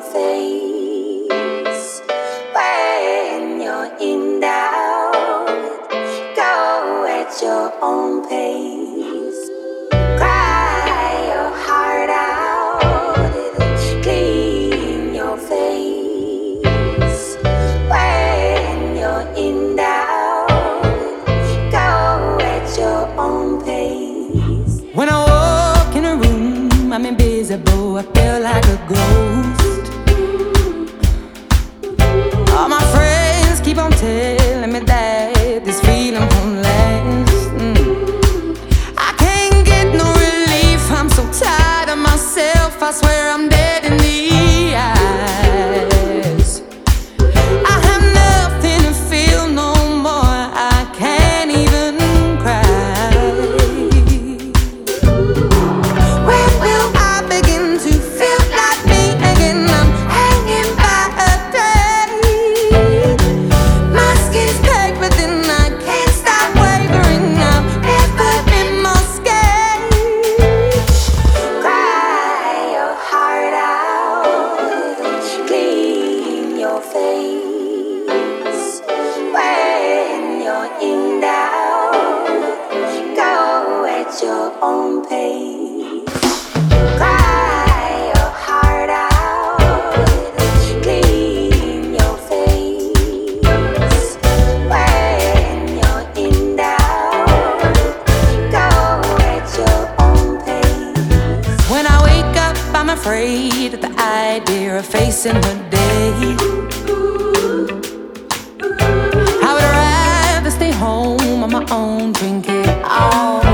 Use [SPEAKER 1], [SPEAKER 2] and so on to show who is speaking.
[SPEAKER 1] face. When you're in doubt, go at your own pace. Cry your heart out, it'll clean your face. When you're in doubt, go at your own pace.
[SPEAKER 2] When I walk in a room, I'm invisible, I feel like a ghost. All my friends keep on telling me that this feeling won't last. I can't get no relief, I'm so tired of myself, I swear I'm dead in the eyes. I have nothing to feel no more, I can't even cry. When will I begin to feel like me again? I'm hanging by a thread. My skin's packed, but then I can't stop wavering. I've never been more scared.
[SPEAKER 1] Cry your heart out, clean your face. When you're in doubt, go at your own pace. Cry your heart out, clean your face. When you're in doubt, go at your own pace.
[SPEAKER 2] When I wake up, I'm afraid of the idea of facing the day. I would rather stay home on my own, drink it all